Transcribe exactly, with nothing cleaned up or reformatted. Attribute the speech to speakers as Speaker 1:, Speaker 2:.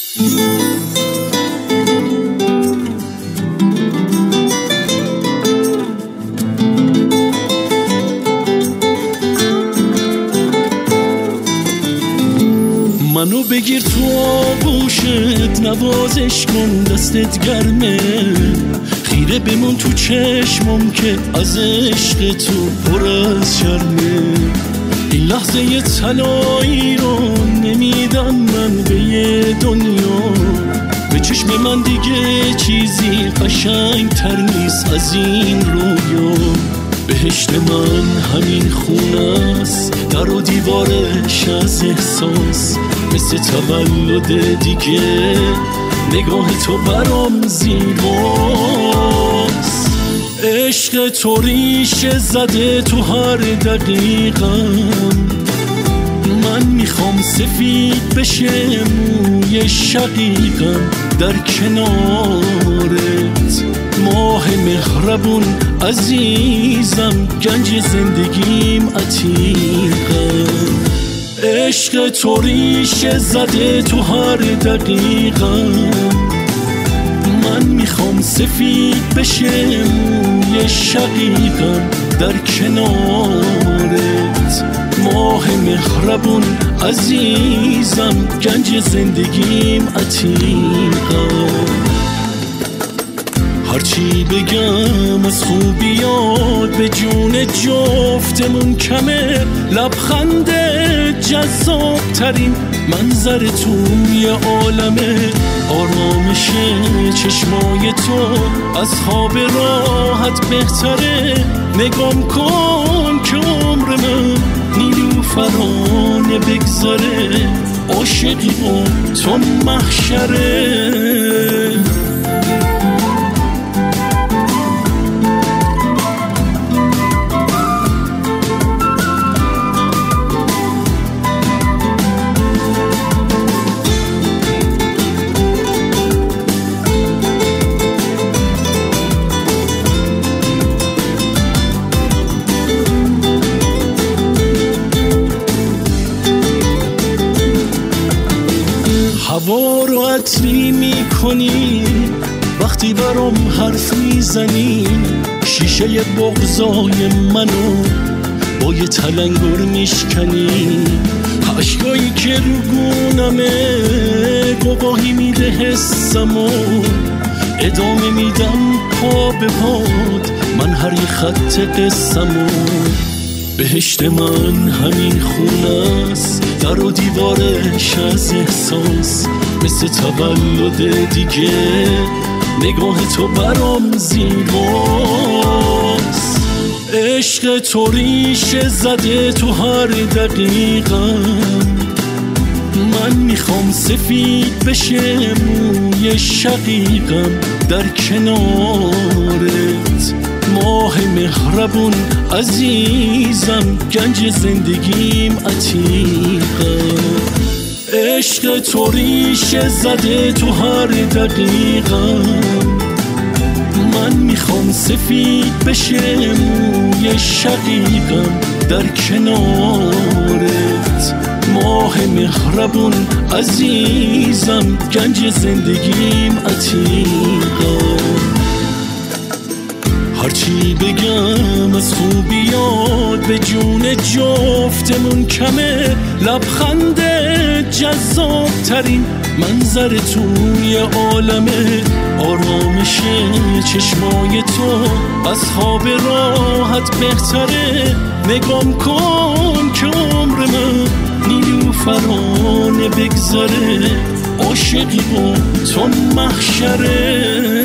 Speaker 1: منو بگیر تو آغوشت، نوازش کن دستت گرمه، خیره بمون تو چشمم که از عشق تو پر از شرمه. این لحظه طلایی رو نمیدم من به یه دنیا، به چشم من دیگه چیزی قشنگ تر نیست از این رویا. بهشت من همین خونه است، در و دیوارش از احساس، مثل تولد دیگه نگاه تو برام زیباست. عشق تو ریشه زده تو هر دقیقم، من میخوام سفید بشه موی شقیقم در کنارت. ماه مهربون عزیزم، گنج زندگیم عتیقم. عشق تو ریشه زده تو هر دقیقم، من میخوام سفید بشه موی شقیقم در کنارت. ماه مهربون عزیزم، گنج زندگیم عتیقم. هرچی بگم از خوبیات به جون جفتمون کمه، لبخند جذاب ترین منظر توی عالمه. آرامش چشمای تو از خواب راحت بهتره، نگام کن که عمر من نیلوفرانه بگذره. عاشقی با تو محشره. هوا رو عطری میکنی وقتی برام حرف میزنی، شیشه بغضای منو با یه تلنگر میشکنی. عشقایی که رو گونمه گواهی میده حسمو، ادامه میدم پا به پاد من هر یه خط قصمو. بهشت من همین خونه است، در و دیوارش از احساس، مثل تولد دیگه نگاه تو برام زیباست. عشق تو ریشه زده تو هر دقیقم، من میخوام سفید بشه موی شقیقم در کنارت. ماه مهربون عزیزم، گنج زندگیم عتیقم. عشق تو ریشه زده تو هر دقیقم، من میخوام سفید بشه موی شقیقم در کنارت. ماه مهربون عزیزم، گنج زندگیم عتیقم. هرچی بگم از خوبیات به جون جفتمون کمه، لبخند جذاب ترین منظر توی عالمه. آرامش چشمای تو از خواب راحت بهتره، نگام کن که عمر من نیلوفرانه بگذره. عاشقی با تو محشره.